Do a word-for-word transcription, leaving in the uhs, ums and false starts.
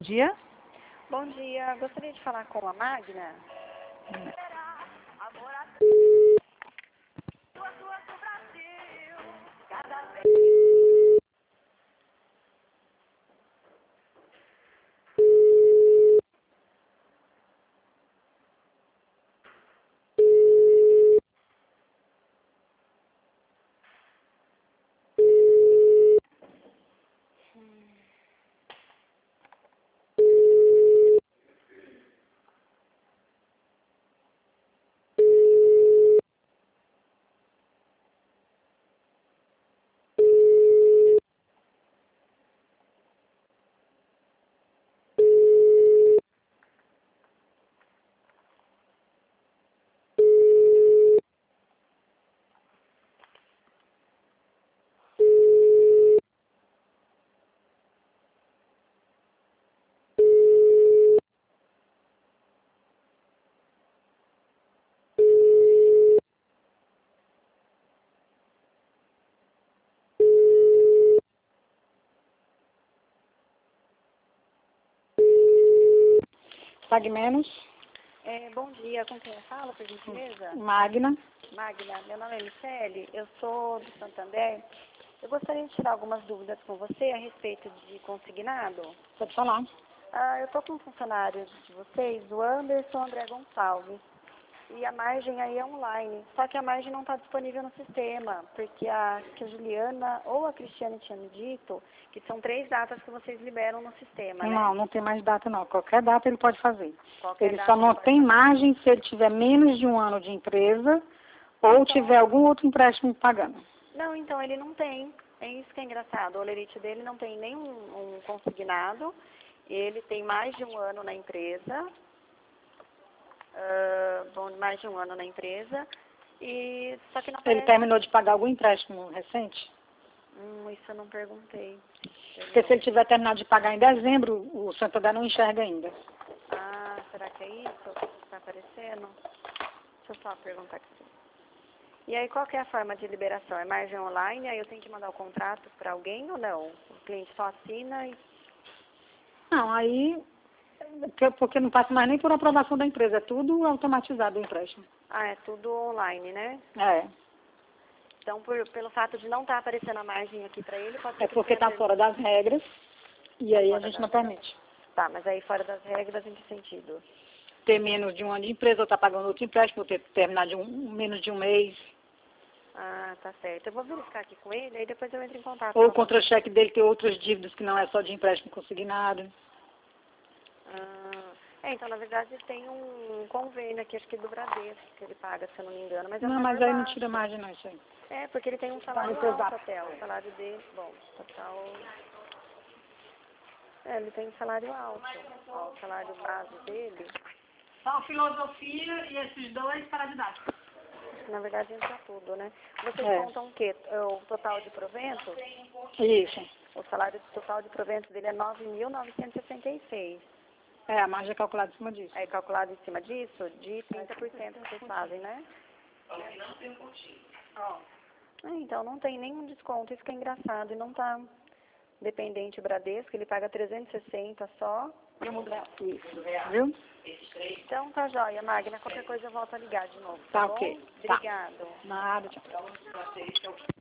Dia? Bom dia, gostaria de falar com a Magna. Pague menos. É, bom dia, com quem eu falo, por gentileza? Magna. Magna, meu nome é Michele, eu sou do Santander. Eu gostaria de tirar algumas dúvidas com você a respeito de consignado. Pode falar. Ah, eu estou com um funcionário de vocês, o Anderson André Gonçalves. E a margem aí é online. Só que a margem não está disponível no sistema, porque a, que a Juliana ou a Cristiane tinha me dito que são três datas que vocês liberam no sistema, né? Não, não tem mais data não. Qualquer data ele pode fazer. Qualquer Ele data só não pode tem fazer. margem se ele tiver menos de um ano de empresa ou Então- tiver algum outro empréstimo pagando. Não, então ele não tem. É isso que é engraçado. O olerite dele não tem nenhum um consignado. Ele tem mais de um ano na empresa. ah, bom, mais de um ano na empresa. E só que não Ele aparece. terminou de pagar algum empréstimo recente? Hum, isso eu não perguntei. Porque se ele tiver terminado de pagar em dezembro, o Santander não enxerga ainda. Ah, será que é isso que está aparecendo? Deixa eu só perguntar aqui. E aí, qual que é a forma de liberação? É margem online? Aí eu tenho que mandar o contrato para alguém ou não? O cliente só assina e... Não, aí, porque- porque não passa mais nem por aprovação da empresa, é tudo automatizado o empréstimo. Ah, é tudo online, né? É, Então, por, pelo fato de não estar aparecendo a margem aqui para ele, pode ser é que porque ele tenha está fora das regras e Tá aí a fora gente das não permite. Tá, mas aí fora das regras, em que sentido? Ter menos de um ano de empresa ou estar pagando outro empréstimo, ter terminado de um, menos de um mês, Ah, tá certo. Eu vou verificar aqui com ele, aí depois eu entro em contato. ou o novamente. contra-cheque dele ter outras dívidas que não é só de empréstimo consignado. Ah, é, então, na verdade, tem um convênio aqui, acho que do Bradesco, que ele paga, se eu não me engano, mas é um Não, valor mas aí não baixo. tira margem não, isso aí. É, porque ele tem um salário no seu alto zap. até, o salário dele, bom, total... É, ele tem um salário alto, ó, o salário base dele, Só filosofia e esses dois para didática. na verdade entra tudo, né? Vocês É, contam o quê? O total de proventos? isso. O salário total de proventos dele é nove mil novecentos e sessenta e seis. É, a margem é calculada em cima disso. Aí calculado em cima disso, de trinta por cento que vocês fazem, né? Ó, Ah, então não tem nenhum desconto, isso que é engraçado. E não tá dependente o Bradesco, ele paga trezentos e sessenta só. isso. Viu? Então tá jóia, Magna. Qualquer coisa eu volto a ligar de novo, tá, Tá bom? ok. Tá. Obrigado. Nada, tchau.